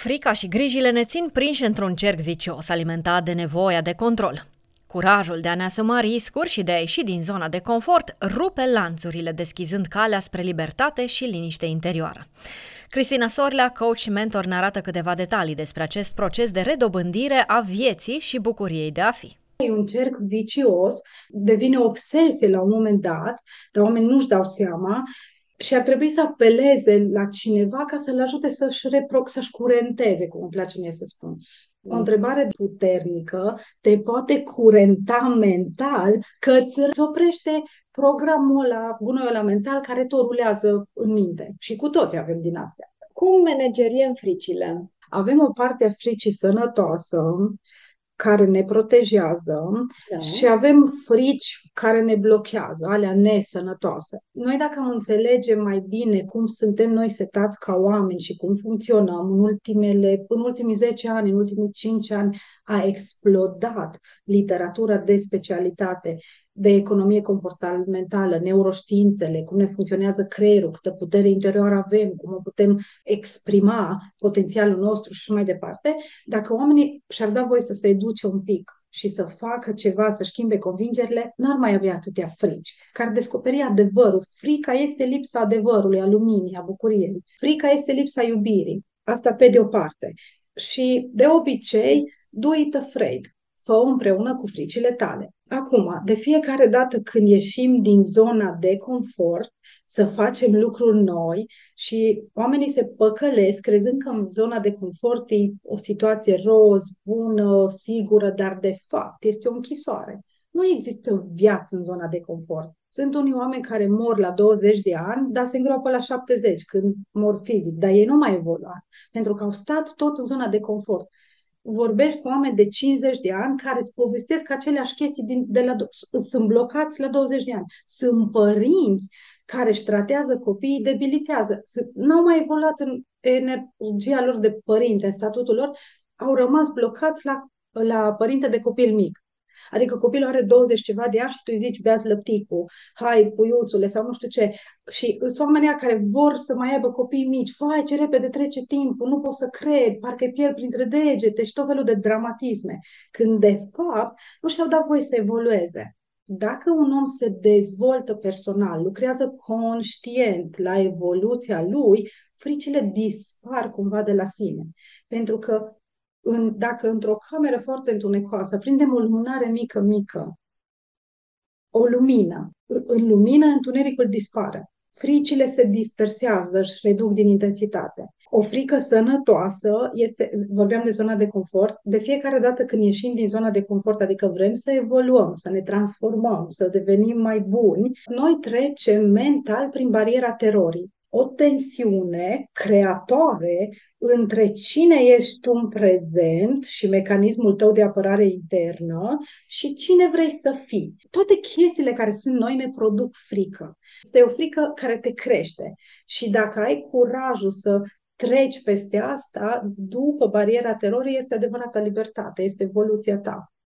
Frica și grijile ne țin prinși într-un cerc vicios alimentat de nevoia de control. Curajul de a ne asuma riscuri și de a ieși din zona de confort rupe lanțurile, deschizând calea spre libertate și liniște interioară. Cristina Sorlea, coach și mentor, ne arată câteva detalii despre acest proces de redobândire a vieții și bucuriei de a fi. E un cerc vicios, devine o obsesie la un moment dat, dar oamenii nu-și dau seama și ar trebui să apeleze la cineva ca să-l ajute să-și curenteze, cum îmi place mie să spun. O întrebare puternică te poate curenta mental că îți oprește programul ăla, gunoiul ăla mental care tot rulează în minte. Și cu toți avem din astea. Cum manageriem fricile? Avem o parte a fricii sănătoasă, care ne protejează, Da. și avem frici care ne blochează, alea nesănătoase. Noi, dacă am înțelege mai bine cum suntem noi setați ca oameni și cum funcționăm, în ultimii 10 ani, în ultimii 5 ani, a explodat literatura de specialitate, de economie comportamentală, neuroștiințele, cum ne funcționează creierul, câtă putere interioară avem, cum o putem exprima potențialul nostru și mai departe. Dacă oamenii și-ar da voie să se educe un pic și să facă ceva, să schimbe convingerile, n-ar mai avea atâtea frici, că ar descoperi adevărul. Frica este lipsa adevărului, a luminii, a bucuriei. Frica este lipsa iubirii. Asta pe de o parte. Și de obicei, do it afraid. Fă-o împreună cu fricile tale. Acum, de fiecare dată când ieșim din zona de confort, să facem lucruri noi și oamenii se păcălesc crezând că în zona de confort e o situație roz, bună, sigură, dar de fapt este o închisoare. Nu există viață în zona de confort. Sunt unii oameni care mor la 20 de ani, dar se îngroapă la 70 când mor fizic, dar ei nu mai evoluat, pentru că au stat tot în zona de confort. Vorbești cu oameni de 50 de ani care îți povestesc aceleași chestii sunt blocați la 20 de ani. Sunt părinți care își tratează copiii, debilitează. N-au mai evoluat în energia lor de părinte, în statutul lor, au rămas blocați la părinte de copil mic. Adică copilul are 20 ceva de ani și tu îi zici bea-ți lăpticul, hai puiuțule sau nu știu ce. Și sunt oamenii care vor să mai aibă copii mici. Vai, ce repede trece timpul, nu pot să cred, parcă îi pierd printre degete și tot felul de dramatisme. Când de fapt nu și-au dat voie să evolueze. Dacă un om se dezvoltă personal, lucrează conștient la evoluția lui, fricile dispar cumva de la sine. Pentru că dacă într-o cameră foarte întunecoasă prindem o lumânare mică, o lumină, în lumină întunericul dispare. Fricile se dispersează, își reduc din intensitate. O frică sănătoasă vorbeam de zona de confort, de fiecare dată când ieșim din zona de confort, adică vrem să evoluăm, să ne transformăm, să devenim mai buni, noi trecem mental prin bariera terorii. O tensiune creatoare între cine ești tu în prezent și mecanismul tău de apărare internă și cine vrei să fii. Toate chestiile care sunt noi ne produc frică. Asta e o frică care te crește și dacă ai curajul să treci peste asta, după bariera terorii, este adevărata libertate, este evoluția ta.